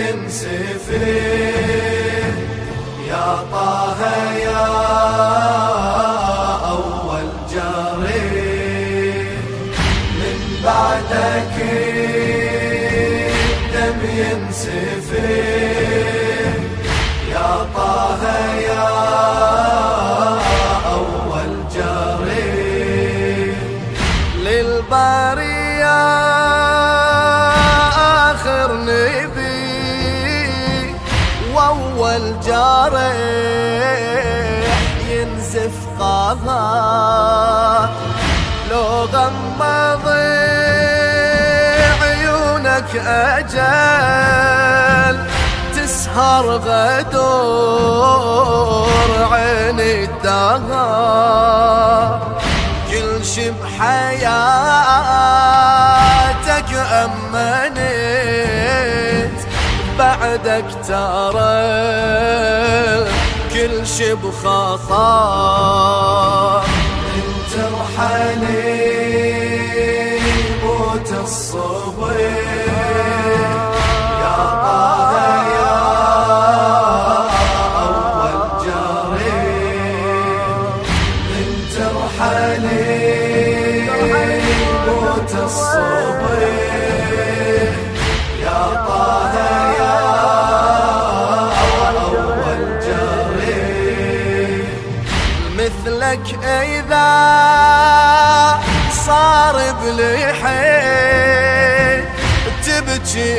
ينسفر يا طه يا أول جاري من بعدك الدم ينسفر يا طه يا أول جاري للبارية آخر نبي وأول جارح ينزف قاها لو غمض عيونك أجل تسهر غدور عيني الدهر كل شي بحياتك أمنت بعدك ترى كل شي بخطر انت رحلي موت الصبر يا طه يا أول جاري انت رحلي موت الصبر يا طه يا أول جاري مثلك إذا صار بلحين تبكي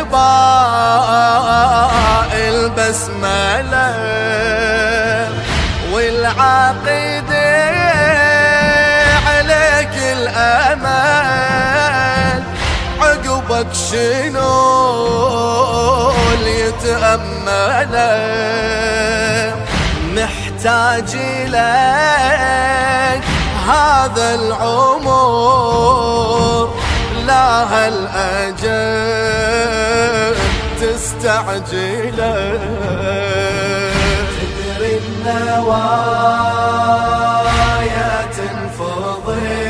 لباء البسملة والعقيدة عليك الأمل عقبك شنو اللي يتأمله محتاج لك هذا العمر لا هالأجل تستعجله تدري النوايا تنفضي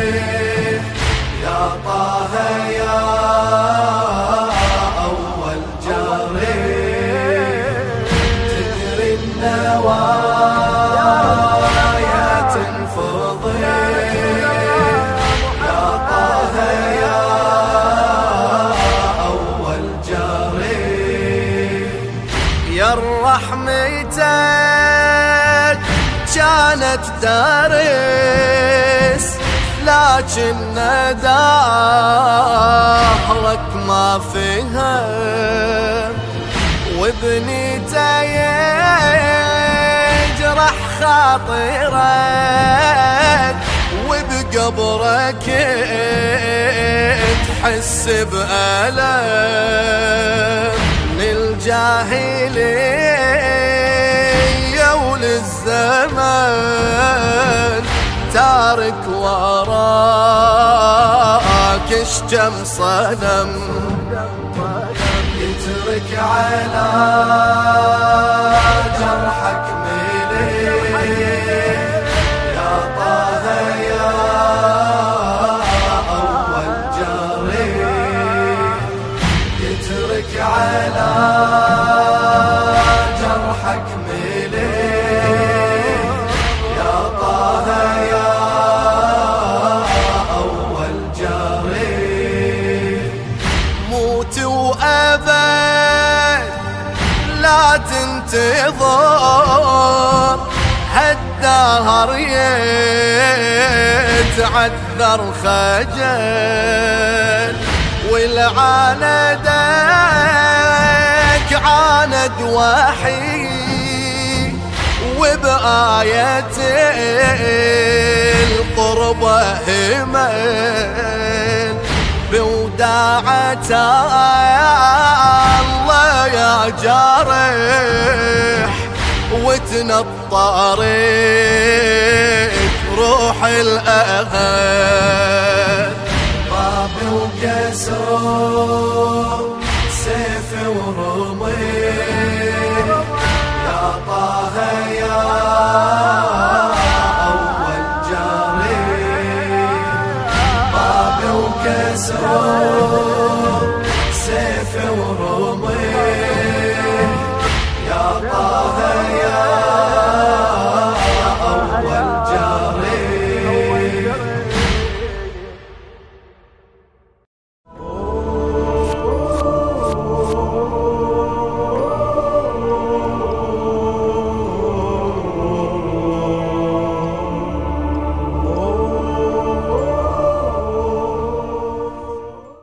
يا طه يا أول جاري تدري النوايا تنفضي يا طه يا أول جاري يا رحمتك كانت دارس لكن دهرك ما فهم وبنيته يجرح خاطرك وبقبرك تحس بألم للجاهلية وللزمن تارك وراك اشجم صنم يترك على جرحك ملي يا طه يا أول جاري يترك على جرحك ملي يا طه يا أول جاري موت وأبد لا تنتظر هالدهر يتعذر خجل والعاندك عاند وحيد وبآية القربة همل بوداعة الله يا جارح وتنطرك روح الأهل بابي وكسر سيفي ورمي يا طه يا أول جاري بابي وكسر سيفي ورمي